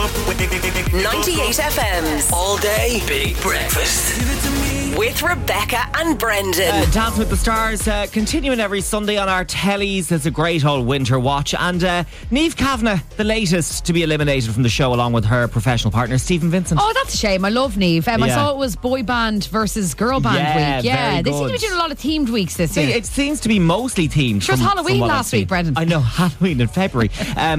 98 FM's All Day Big Breakfast. Give it to me. With Rebecca and Brendan. Dance with the Stars continuing every Sunday on our tellies. It's a great old winter watch. And Niamh Kavanagh, the latest to be eliminated from the show, along with her professional partner, Stephen Vincent. Oh, that's a shame. I love Niamh. I saw it was boy band versus girl band week. Yeah, they seem to be doing a lot of themed weeks this year. It seems to be mostly themed. Sure, it was Halloween last week, Brendan. I know, Halloween in February.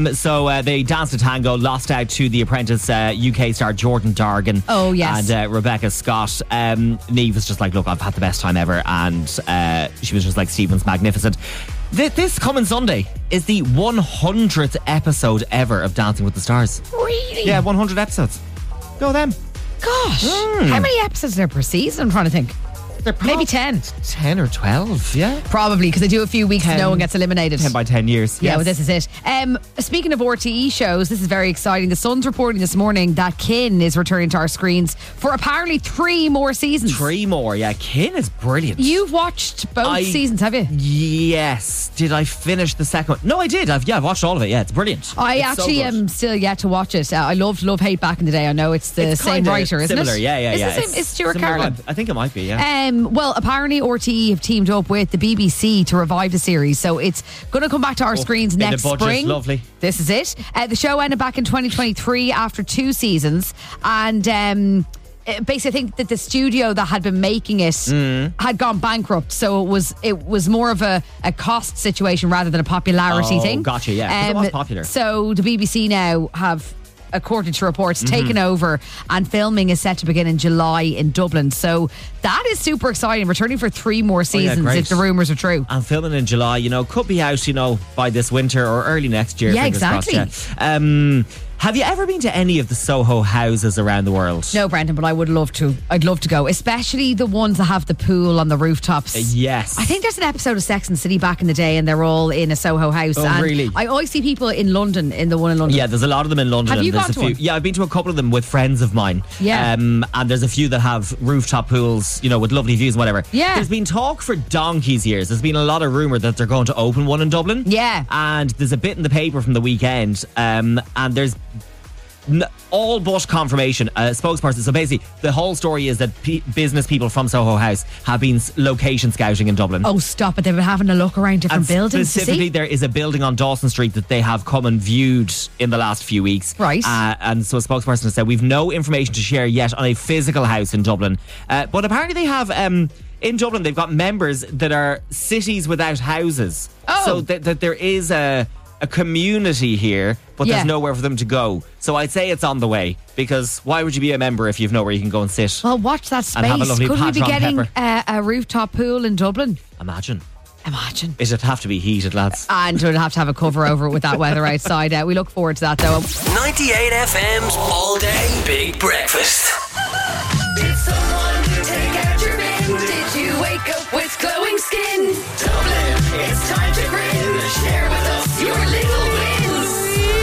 So they danced a tango, lost out to The Apprentice UK star Jordan Dargan. Oh, yes. And Rebecca Scott. Niamh was just like, look, I've had the best time ever. And she was just like, Stephen's magnificent. This coming Sunday is the 100th episode ever of Dancing with the Stars. Really? Yeah, 100 episodes. Go them. Gosh. How many episodes are there per season? I'm trying to think. Maybe 10. 10 or 12, yeah. Probably, because they do a few weeks and no one gets eliminated. 10 by 10 years. Yeah, yes. well, this is it. Speaking of RTE shows, this is very exciting. The Sun's reporting this morning that Kin is returning to our screens for apparently 3 more seasons. 3 more, yeah. Kin is brilliant. You've watched both seasons, have you? Yes. Did I finish the second one? No, I did. I've watched all of it. Yeah, it's brilliant. I actually am still yet to watch it. I loved Love Hate back in the day. I know it's the same writer, isn't it? Similar, yeah. Is Stuart Carlin? I think it might be, yeah. Well, apparently RTE have teamed up with the BBC to revive the series, so it's going to come back to our screens next spring. Lovely. This is it. The show ended back in 2023 after 2 seasons, and basically I think that the studio that had been making it had gone bankrupt, so it was more of a cost situation rather than a popularity thing. Gotcha, yeah. It was popular. So the BBC now have, according to reports, taken over, and filming is set to begin in July in Dublin. So that is super exciting. Returning for 3 more seasons if the rumours are true. And filming in July, could be out, by this winter or early next year. Yeah, exactly. Crossed, yeah. Have you ever been to any of the Soho houses around the world? No, Brendan, but I would love to. I'd love to go, especially the ones that have the pool on the rooftops. Yes. I think there's an episode of Sex and the City back in the day, and they're all in a Soho house. Oh, and really? I always see people in London, in the one in London. Yeah, there's a lot of them in London. Have you gone to one? Yeah, I've been to a couple of them with friends of mine. Yeah. And there's a few that have rooftop pools, with lovely views and whatever. Yeah. There's been talk for donkey's years. There's been a lot of rumour that they're going to open one in Dublin. Yeah. And there's a bit in the paper from the weekend, and there's all but confirmation, spokesperson. So basically, the whole story is that business people from Soho House have been location scouting in Dublin. Oh, stop it. They've been having a look around different buildings. Specifically, there is a building on Dawson Street that they have come and viewed in the last few weeks. Right. And so a spokesperson has said, we've no information to share yet on a physical house in Dublin. But apparently they have... in Dublin, they've got members that are cities without houses. Oh. So that there is a community here, but there's nowhere for them to go. So I'd say it's on the way, because why would you be a member if you've nowhere you can go and sit? Well, watch that space. And have a lovely Could we be Patron getting a rooftop pool in Dublin? Imagine. It'd have to be heated, lads. And we'd have to have a cover over it with that weather outside. We look forward to that, though. 98 FM's All Day Big Breakfast. Did someone take out your bin? Did you wake up with glowing skin? Dublin, it's time to grin. Share with us your little wins.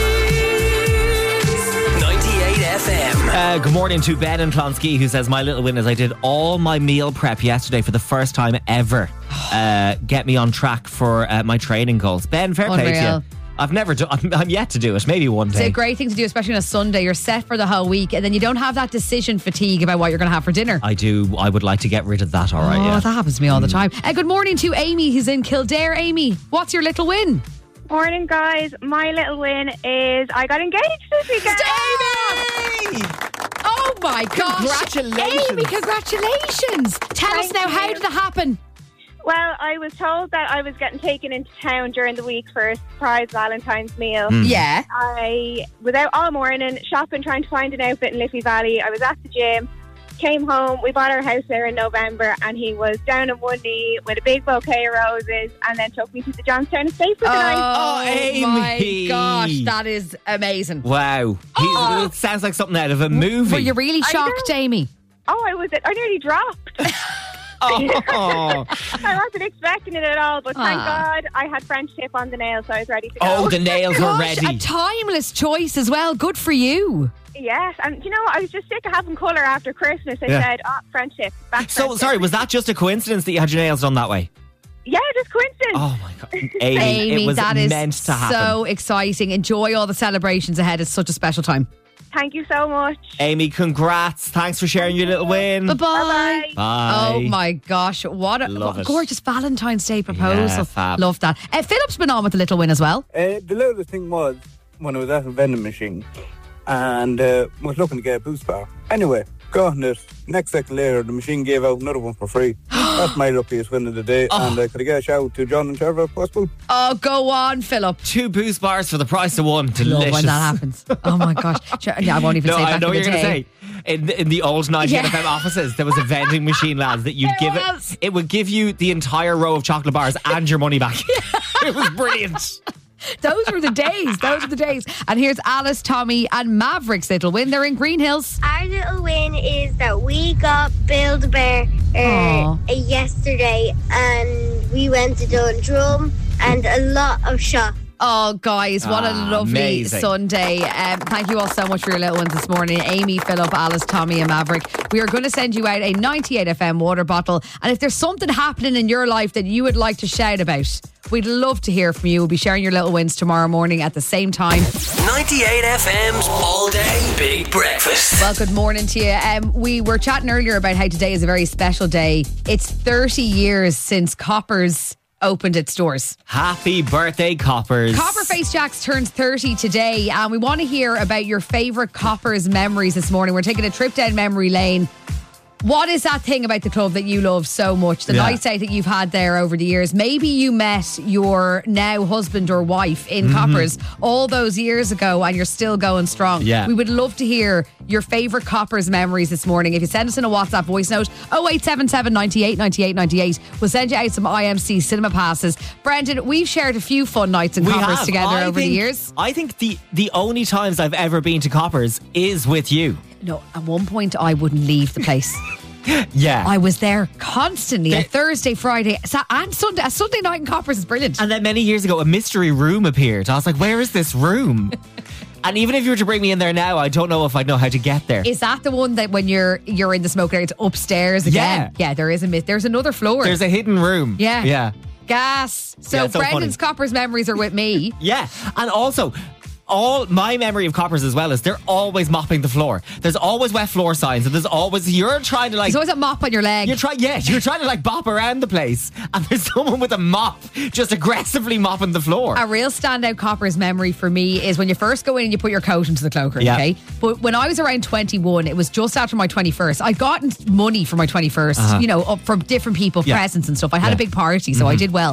98 FM. Good morning to Ben and Clonskeagh, who says, my little win is I did all my meal prep yesterday for the first time ever. Get me on track for my training goals. Ben, fair play to you. I've never done. I'm yet to do it. Maybe one day. It's a great thing to do, especially on a Sunday. You're set for the whole week, and then you don't have that decision fatigue about what you're going to have for dinner. I do. I would like to get rid of that. All right. Yeah. That happens to me all the time. Good morning to Amy, who's in Kildare. Amy, what's your little win? Morning, guys. My little win is I got engaged this weekend. Amy! Oh my gosh! Congratulations, Amy! Congratulations! Tell us now, how did it happen? Well, I was told that I was getting taken into town during the week for a surprise Valentine's meal. Yeah. I was out all morning shopping, trying to find an outfit in Liffey Valley. I was at the gym, came home. We bought our house there in November, and he was down on one knee with a big bouquet of roses, and then took me to the Johnstown Estate for the night. Oh, Amy. my gosh, that is amazing. Wow. It sounds like something out of a movie. Were you really shocked, Amy? Oh, I nearly dropped. Oh. I wasn't expecting it at all, but thank God I had French tip on the nails, so I was ready to go. Oh, the nails were ready. A timeless choice as well. Good for you. Yes, and I was just sick of having colour after Christmas. I said, French tip. So, sorry, was that just a coincidence that you had your nails done that way? Yeah, just coincidence. Oh my God. Amy, it was that is meant to happen. So exciting. Enjoy all the celebrations ahead. It's such a special time. Thank you so much. Amy, congrats. Thanks for sharing your little win. Bye-bye. Bye-bye. Bye. Oh my gosh, what Love a it. gorgeous Valentine's Day proposal. Yeah, fab. Love that. Philip's been on with the little win as well. The loudest thing was when I was at a vending machine and was looking to get a boost bar. Anyway, got on it. Next second later, the machine gave out another one for free. That's my luckiest win of the day. And could I get a shout out to John and Trevor if possible? Oh, go on, Philip. 2 boost bars for the price of one. Delicious. Love when that happens. Oh my gosh. Yeah, I won't even No, say I back know in what the you're going day. to say. In the old 90 Yeah. FM offices, there was a vending machine, lads, that you'd give was. it. It would give you the entire row of chocolate bars and your money back. It was brilliant. Those were the days. Those were the days. And here's Alice, Tommy, and Maverick's little win. They're in Green Hills. Our little win is that we got Build-A-Bear Aw. yesterday, and we went to Dundrum and a lot of shops. Oh, guys, what a lovely amazing. Sunday. Thank you all so much for your little ones this morning. Amy, Philip, Alice, Tommy, and Maverick. We are going to send you out a 98 FM water bottle. And if there's something happening in your life that you would like to shout about, we'd love to hear from you. We'll be sharing your little wins tomorrow morning at the same time. 98 FM's All Day Big Breakfast. Well, good morning to you. We were chatting earlier about how today is a very special day. It's 30 years since Coppers opened its doors. Happy birthday, Coppers. Copper Face Jacks turns 30 today, and we want to hear about your favourite Coppers memories this morning. We're taking a trip down memory lane. What is that thing about the club that you love so much? The Yeah. nights out that you've had there over the years. Maybe you met your now husband or wife in Coppers all those years ago and you're still going strong. Yeah. We would love to hear your favourite Coppers memories this morning. If you send us in a WhatsApp voice note, 0877 98 98 98, we'll send you out some IMC cinema passes. Brendan, we've shared a few fun nights in We Coppers have. together I over the think- years. I think the only times I've ever been to Coppers is with you. No, at one point I wouldn't leave the place. Yeah. I was there constantly on Thursday, Friday, and Sunday. A Sunday night in Coppers is brilliant. And then many years ago, a mystery room appeared. I was like, where is this room? And even if you were to bring me in there now, I don't know if I'd know how to get there. Is that the one that when you're in the smoke area, it's upstairs again? Yeah, there is there's another floor. There's a hidden room. Yeah. Yeah. Gas. So Yeah, it's so Brendan's funny. Coppers memories are with me. Yeah. And also, all my memory of Coppers as well is they're always mopping the floor. There's always wet floor signs, and there's always, you're trying to like, There's always a mop on your leg. you're trying to like bop around the place, and there's someone with a mop just aggressively mopping the floor. A real standout Coppers memory for me is when you first go in and you put your coat into the cloakroom, Yeah. okay? But when I was around 21, it was just after my 21st. I'd gotten money for my 21st, you know, up from different people, Yeah. presents and stuff. I had Yeah. a big party, so I did well.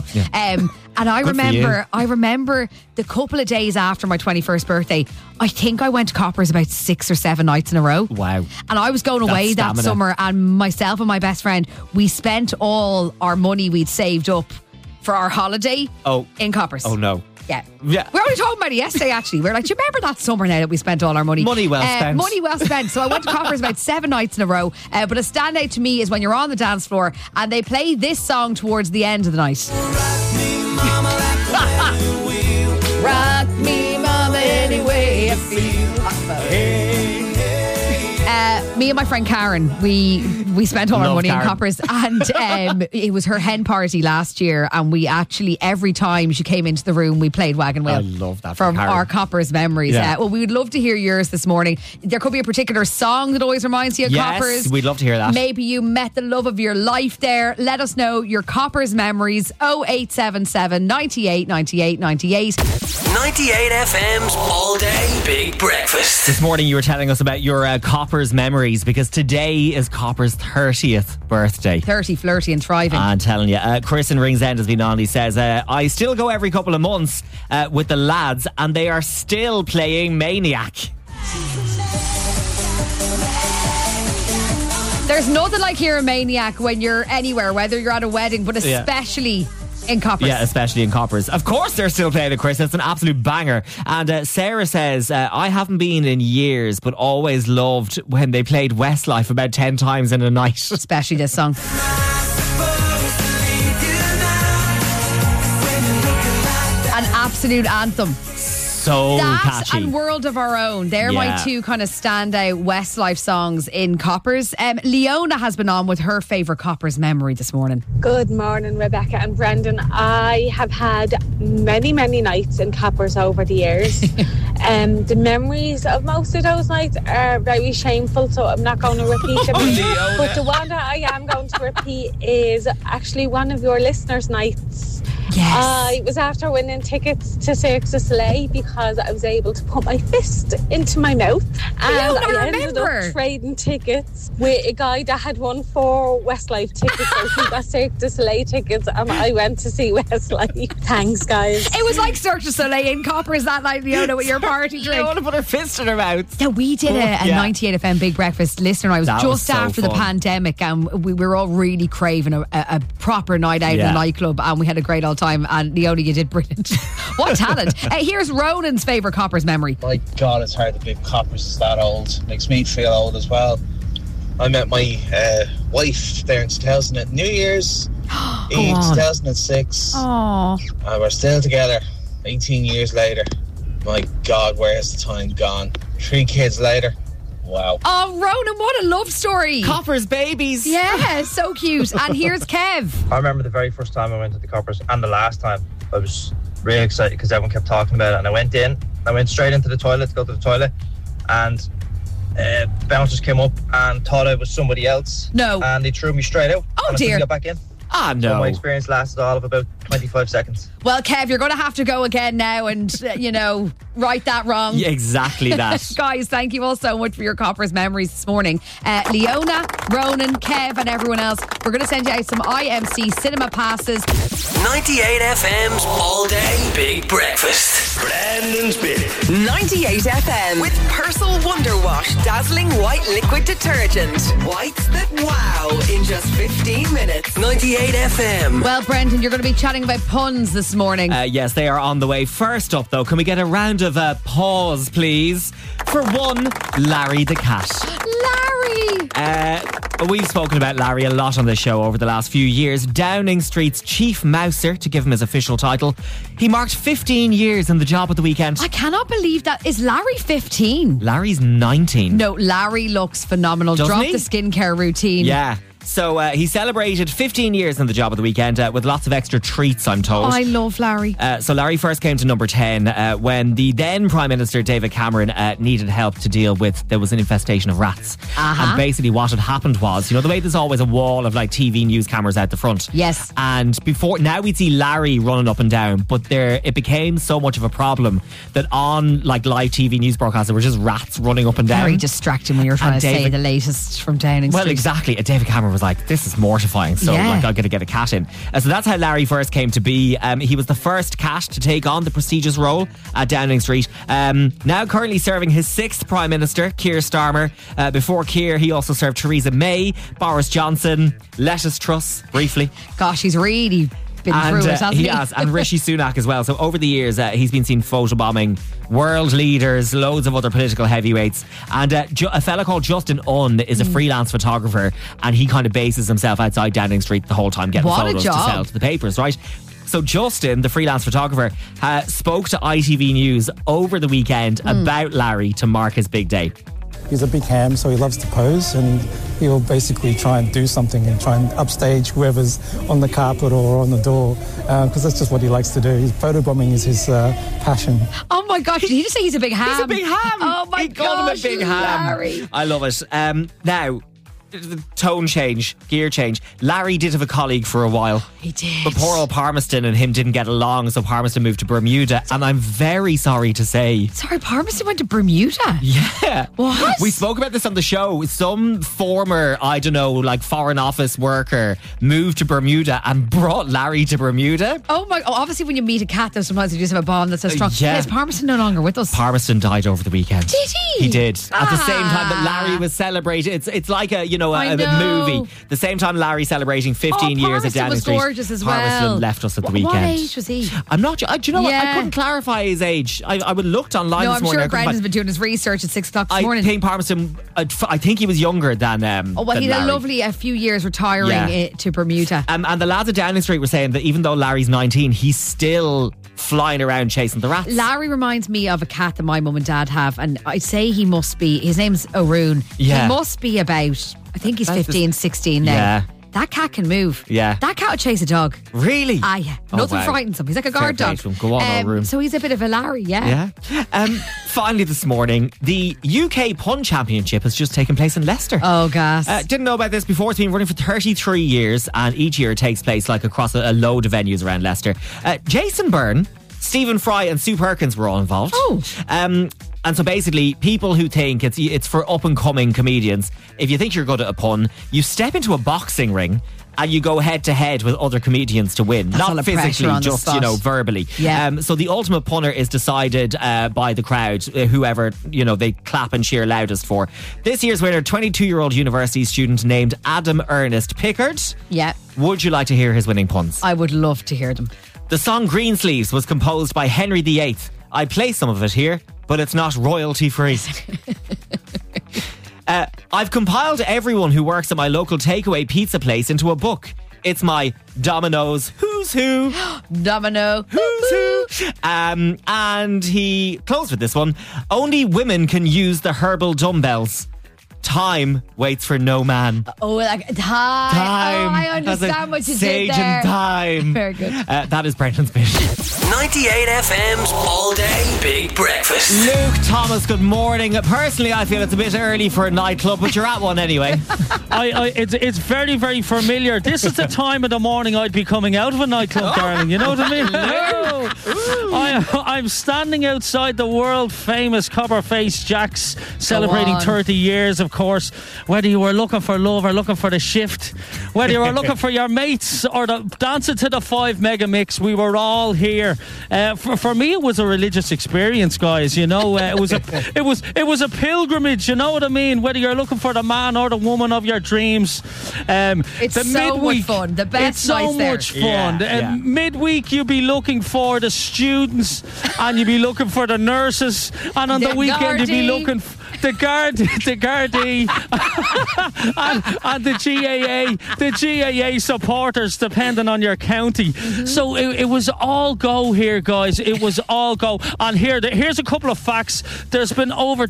And I Good for remember the couple of days after my 21st birthday, I think I went to Coppers about 6 or 7 nights in a row. Wow. And I was going away that stamina. summer, and myself and my best friend, we spent all our money we'd saved up for our holiday in Coppers. Oh, no. Yeah. Yeah. We were only talking about it yesterday, actually. We were like, do you remember that summer now that we spent all our money? Money well spent. Money well spent. So I went to Coppers about 7 nights in a row. But a standout to me is when you're on the dance floor and they play this song towards the end of the night. Rock me, mama, any way you feel. Me and my friend Karen, we spent all our Love money Karen. in Coppers, and it was her hen party last year, and we actually, every time she came into the room, we played Wagon Wheel. I love that from for Karen. our Coppers memories. Yeah. Well, we would love to hear yours this morning. There could be a particular song that always reminds you of Yes, Coppers. we'd love to hear that. Maybe you met the love of your life there. Let us know your Coppers memories. 0877 98 98 98. 98 FM's All Day Big Breakfast. This morning you were telling us about your Coppers memories because today is Coppers' 30th birthday. 30, flirty and thriving. I'm telling you, Chris in Ringsend has been on. He says, I still go every couple of months with the lads and they are still playing Maniac. There's nothing like hearing Maniac when you're anywhere, whether you're at a wedding, but Yeah. especially in Coppers. Yeah, especially in Coppers. Of course they're still playing it, Chris. It's an absolute banger. And Sarah says, I haven't been in years, but always loved when they played Westlife about 10 times in a night. Especially this song. An absolute anthem. So That catchy. and World of Our Own. They're my Yeah. two kind of standout Westlife songs in Coppers. Leona has been on with her favourite Coppers memory this morning. Good morning, Rebecca and Brendan. I have had many, many nights in Coppers over the years. The memories of most of those nights are very shameful, so I'm not going to repeat them. But the one that I am going to repeat is actually one of your listeners' nights. Yes. I was after winning tickets to Cirque du Soleil because I was able to put my fist into my mouth, and Leona, I ended remember. up trading tickets with a guy that had won 4 Westlife tickets. So he got Cirque du Soleil tickets and I went to see Westlife. Thanks, guys. It was like Cirque du Soleil in Coppers that night, Leona, with your party drink. Leona put her fist in her mouth. Yeah, we did a Yeah. 98 FM Big Breakfast listener. I was That just was so after the fun. pandemic, and we were all really craving a proper night out in Yeah. a nightclub, and we had a great old time. And Leona, you did brilliant. What talent. Here's Ronan's favourite Coppers memory. My God, it's hard to believe Coppers is that old. Makes me feel old as well. I met my wife there in 2000 New Year's Eve, 2006. Oh, And we're still together 18 years later. My God, where has the time gone? 3 kids later. Wow. oh, Ronan, what a love story. Coppers babies. Yeah, so cute. And here's Kev. I remember the very first time I went to the Coppers and the last time. I was really excited because everyone kept talking about it, and I went straight into the toilet to go to the toilet, and bouncers came up and thought I was somebody else. No. And they threw me straight out. Oh, and I dear. couldn't get back in. Ah, So no. my experience lasted all of about 25 seconds. Well, Kev, you're going to have to go again now and, right that wrong. Yeah, exactly that. Guys, thank you all so much for your Coppers memories this morning. Leona, Ronan, Kev, and everyone else, we're going to send you out some IMC cinema passes. 98 FM's All Day Big Breakfast. Brandon's Bit. 98 FM with Persil Wonder Wash Dazzling White Liquid Detergent. Whites that wow in just 15 minutes. 98 FM. Well, Brendan, you're going to be chatting about puns this morning. Yes, they are on the way. First up, though, can we get a round of pause, please? For one, Larry the cat. Larry! We've spoken about Larry a lot on this show over the last few years. Downing Street's Chief Mouser, to give him his official title. He marked 15 years in the job at the weekend. I cannot believe that. Is Larry 15? Larry's 19. No, Larry looks phenomenal. Doesn't Drop he? the skincare routine. Yeah. So he celebrated 15 years in the job at the weekend with lots of extra treats, I'm told. I love Larry. So Larry first came to number 10 when the then Prime Minister David Cameron needed help to deal with, there was an infestation of rats. And basically what had happened was, the way there's always a wall of like TV news cameras out the front. Yes. And now we'd see Larry running up and down, but it became so much of a problem that on like live TV news broadcasts there were just rats running up and down. Very distracting when you're trying to say the latest from Downing Street. Well, exactly. And David Cameron was like, this is mortifying, so Yeah. like I'm going to get a cat in. So that's how Larry first came to be. He was the first cat to take on the prestigious role at Downing Street. Now currently serving his 6th Prime Minister, Keir Starmer. Before Keir, he also served Theresa May, Boris Johnson, Lettuce Truss, briefly. Gosh, he's really been through it, hasn't he? He has, and Rishi Sunak as well. So over the years, he's been seen photobombing world leaders, loads of other political heavyweights. And a fella called Justin Unn is a freelance photographer, and he kind of bases himself outside Downing Street the whole time, getting What a photos to job. sell to the papers, right? So Justin, the freelance photographer, spoke to ITV News over the weekend about Larry to mark his big day. He's a big ham, so he loves to pose, and he'll basically try and do something and try and upstage whoever's on the carpet or on the door, because that's just what he likes to do. Photobombing is his passion. Oh my gosh, did he just say he's a big ham? He's a big ham. Oh my He called gosh, him a big ham. Larry. I love it. Now, the tone change, gear change. Larry did have a colleague for a while. He did. But poor old Palmerston and him didn't get along, so Palmerston moved to Bermuda. And I'm very sorry to say, Sorry, Palmerston went to Bermuda? yeah. What? We spoke about this on the show. Some former, I don't know, like foreign office worker moved to Bermuda and brought Larry to Bermuda. Oh obviously when you meet a cat though, sometimes you just have a bond that's so strong. yeah. Is Palmerston no longer with us? Palmerston died over the weekend. Did he? He did. At the same time that Ah. Larry was celebrating. It's like a I know. movie. The same time Larry celebrating 15 years at Palmerston Downing was Street. gorgeous as Palmerston well. left us at the What weekend. age was he? I'm not. Do you know what? I Yeah. couldn't clarify his age. I would looked online No, this I'm morning. sure Brendan's been doing his research at 6 o'clock this morning. I think Palmerston. I think he was younger than. Oh, well, than he had Larry. a lovely few years retiring Yeah. to Bermuda. And the lads at Downing Street were saying that even though Larry's 19, he's still flying around chasing the rats. Larry reminds me of a cat that my mum and dad have, and I'd say he must be, his name's Arun. Yeah. He must be about, I think he's 15, 16 now. Yeah. That cat can move. Yeah. That cat would chase a dog. Really? Ah, yeah. Oh, Nothing wow. frightens him. He's like a Fair guard play dog. to him. Go on, Arun. So he's a bit of a Larry, yeah. Yeah. Finally this morning, the UK Pun Championship has just taken place in Leicester. Oh, gas. Didn't know about this before. It's been running for 33 years, and each year it takes place like across a load of venues around Leicester. Jason Byrne, Stephen Fry and Sue Perkins were all involved. Oh. And so basically, people who think it's for up-and-coming comedians, if you think you're good at a pun, you step into a boxing ring and you go head-to-head with other comedians to win. That's Not physically, just, verbally. Yeah. So the ultimate punner is decided by the crowd, whoever, they clap and cheer loudest for. This year's winner, 22-year-old university student named Adam Ernest Pickard. Yeah. Would you like to hear his winning puns? I would love to hear them. The song Greensleeves was composed by Henry VIII. I play some of it here, but it's not royalty free. I've compiled everyone who works at my local takeaway pizza place into a book. It's my Domino's Who's Who. Domino. Who's Who. And he closed with this one. Only women can use the herbal dumbbells. Time waits for no man. Oh, like time. Time. Oh, I understand what you Sage did there. and time. Very good. That is Brendan's bit. 98 FM's All Day Big Breakfast. Luke Thomas, good morning. Personally, I feel it's a bit early for a nightclub, but you're at one anyway. It's very, very familiar. This is the time of the morning I'd be coming out of a nightclub, darling. You know what I mean? I'm standing outside the world famous Copperface Jack's, celebrating 30 years, of course. Whether you were looking for love or looking for the shift, whether you were looking for your mates or dancing to the 5 mega mix, we were all here. For me, it was a religious experience, guys. It was a pilgrimage. You know what I mean? Whether you're looking for the man or the woman of your dreams. It's the so midweek, much fun. The best it's so nights there. much fun. Midweek, you'll be looking for the students, and you'll be looking for the nurses, and on the weekend you'll be looking for the Gardaí and the GAA supporters, depending on your county. So it was all go here, guys. It was all go. And here's a couple of facts. There's been over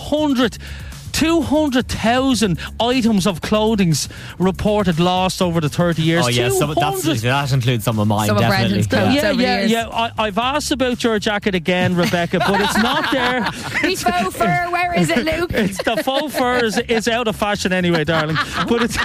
200,000 items of clothing reported lost over the 30 years. Oh, yeah, that includes some of mine, some definitely. Of Brendan's yeah. I've asked about your jacket again, Rebecca, but it's not there. The faux fur, where is it, Luke? The faux fur is out of fashion anyway, darling. But it's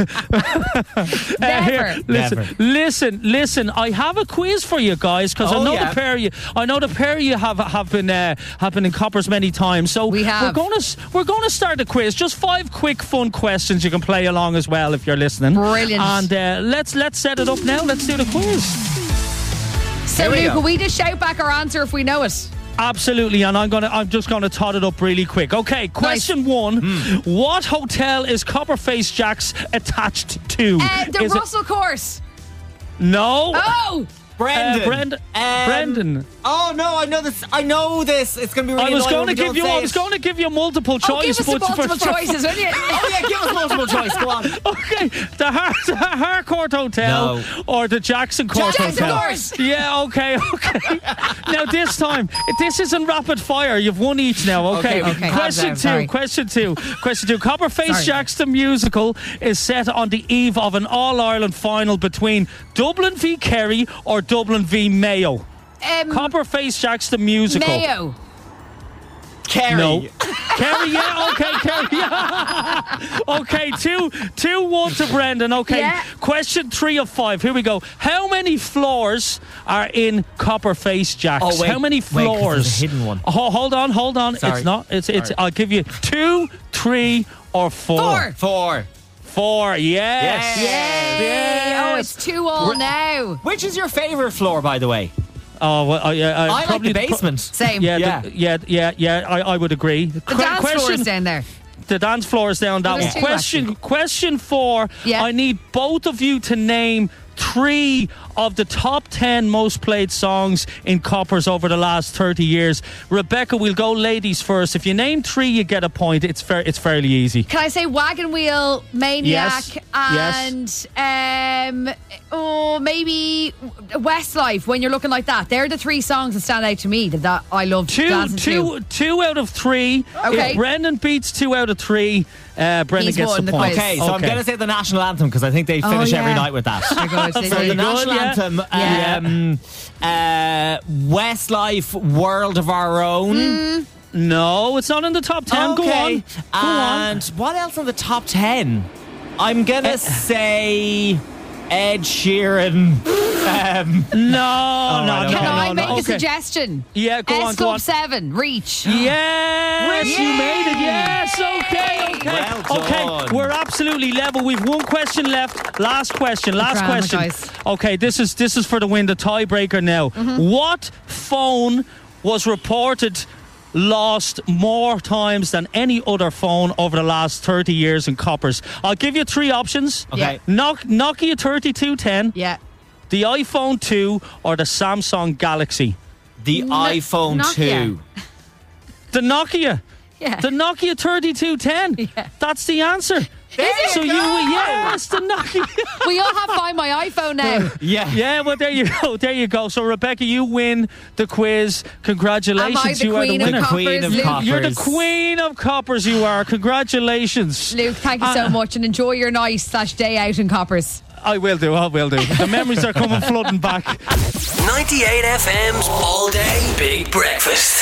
listen. I have a quiz for you guys, because I know the pair of you have been in Coppers many times. So we're going to start the quiz. Just 5 quick fun questions you can play along as well if you're listening. Brilliant. And let's set it up now. Let's do the quiz. So Luke, will we just shout back our answer if we know it? Absolutely, and I'm just going to tot it up really quick. Okay, question 1. What hotel is Copperface Jack's attached to? The Russell Court. No. Oh! Brendan. Oh no, I know this. It's going to be really I was going to give you multiple choice. Give us multiple choices, will you? Oh yeah, give us multiple choice. Go on. Okay, the Harcourt Hotel or the Jackson Court Hotel. Court. Yeah, okay. Now this isn't rapid fire. You've won each now. Okay. Question two. Copperface Jack's the musical is set on the eve of an All-Ireland final between Dublin v Kerry or Dublin v Mayo. Copperface Jack's the musical. Mayo. Kerry. No. Kerry, yeah, okay, Kerry, yeah. Okay, 2-1 to Brendan. Okay, yeah. Question 3 of 5. Here we go. How many floors are in Copperface Jack's? Oh, wait, how many floors? There's a hidden one. Hold on. Sorry. It's not. It's. I'll give you 2, 3, or 4. 4. 4. Yes. Yay. Oh, it's 2-2 now. Which is your favourite floor, by the way? Oh, well, I probably like the basement. Same. Yeah. I would agree. The dance floor is down there. The dance floor is down that one. Question 4. Yeah. I need both of you to name 3 of the top 10 most played songs in Coppers over the last 30 years. Rebecca, we'll go ladies first. If you name 3, you get a point. It's fairly easy. Can I say Wagon Wheel, Maniac, Yes. and maybe Westlife, When You're Looking Like That? They're the 3 songs that stand out to me that I love dancing to. 2 out of 3. Okay. If Brendan beats 2 out of 3, Brendan He's gets won the the point. quiz. Okay, so I'm going to say the national anthem because I think they finish every night with that. Very good, So they the do. national anthem, Westlife, World of Our Own. No, it's not in the top 10. Go on. And what else in the top 10? I'm going to say Ed Sheeran. No. Can I make a Okay. suggestion? Yeah, go on. Club 7, Reach. Yes, you made it. Yes, okay. Well done. Okay, we're absolutely level. We've one question left. Last question. guys. Okay, this is for the win, the tiebreaker now. What phone was reported lost more times than any other phone over the last 30 years in Coppers? I'll give you 3 options. Okay. Nokia 3210, Yeah. the iPhone 2, or the Samsung Galaxy. The iPhone Nokia. 2. The Nokia. Yeah. The Nokia 3210. Yeah. That's the answer. So yes, the Nokia. We all have Find My iPhone now. Yeah, well, there you go. So, Rebecca, you win the quiz. Congratulations. Am I the you are the queen of winner. Coppers, Luke? You're the queen of Coppers, you are. Congratulations. Luke, thank you so much, and enjoy your night/day out in Coppers. I will do. The memories are coming flooding back. 98 FM's All Day Big Breakfast.